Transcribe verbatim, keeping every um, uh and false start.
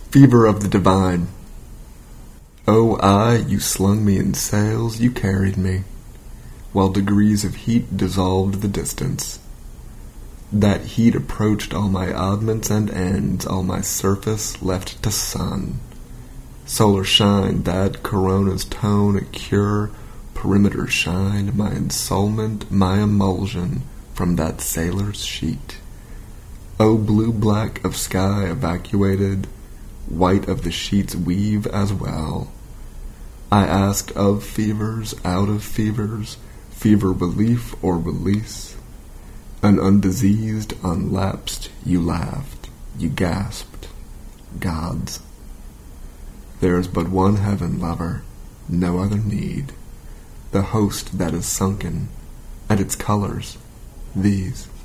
Fever of the divine. Oh, aye, you slung me in sails, you carried me, while degrees of heat dissolved the distance. That heat approached all my oddments and ends, all my surface left to sun. Solar shine, that corona's tone, a cure, perimeter shine, my ensoulment, my emulsion, from that sailor's sheet. O blue-black of sky evacuated, white of the sheet's weave as well. I asked of fevers, out of fevers, fever relief or release. An undiseased, unlapsed, you laughed, you gasped, gods. There is but one heaven, lover, no other need, the host that is sunken, and its colors, these.